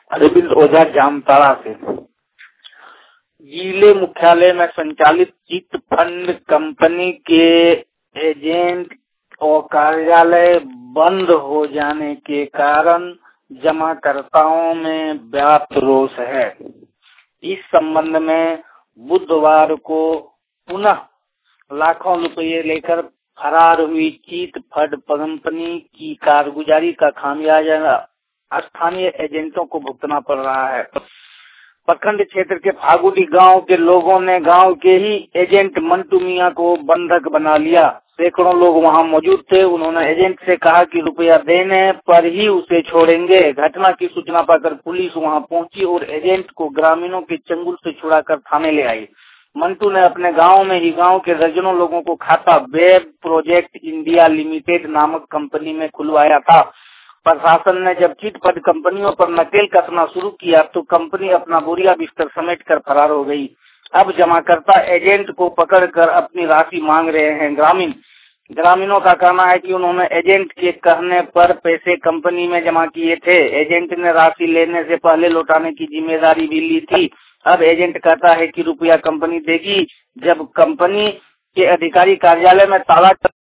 अरविंद ओझा जामताड़ा से। जिले मुख्यालय में संचालित चिट फंड कंपनी के एजेंट और कार्यालय बंद हो जाने के कारण जमाकर्ताओं में व्याप्त रोष है। इस संबंध में बुधवार को पुनः लाखों रुपये लेकर फरार हुई चिट फंड कंपनी की कारगुजारी का खामियाजा स्थानीय एजेंटों को भुगतना पड़ रहा है। प्रखंड क्षेत्र के फागुड़ी गांव के लोगों ने गांव के ही एजेंट मंटू मियां को बंधक बना लिया। सैकड़ों लोग वहां मौजूद थे। उन्होंने एजेंट से कहा कि रुपया देने पर ही उसे छोड़ेंगे। घटना की सूचना पाकर पुलिस वहां पहुंची और एजेंट को ग्रामीणों के चंगुल से छुड़ाकर थाने ले आई। मंटू ने अपने गांव में ही गांव के दर्जनों लोगों को खाता वेब प्रोजेक्ट इंडिया लिमिटेड नामक कंपनी में खुलवाया था। प्रशासन ने जब चिट फंड कंपनियों पर नकेल कसना शुरू किया तो कंपनी अपना बोरिया बिस्तर समेट कर फरार हो गई। अब जमाकर्ता एजेंट को पकड़कर अपनी राशि मांग रहे हैं। ग्रामीणों का कहना है कि उन्होंने एजेंट के कहने पर पैसे कंपनी में जमा किए थे। एजेंट ने राशि लेने से पहले लौटाने की जिम्मेदारी भी ली थी। अब एजेंट कहता है कि रुपया कंपनी देगी। जब कंपनी के अधिकारी कार्यालय में ताला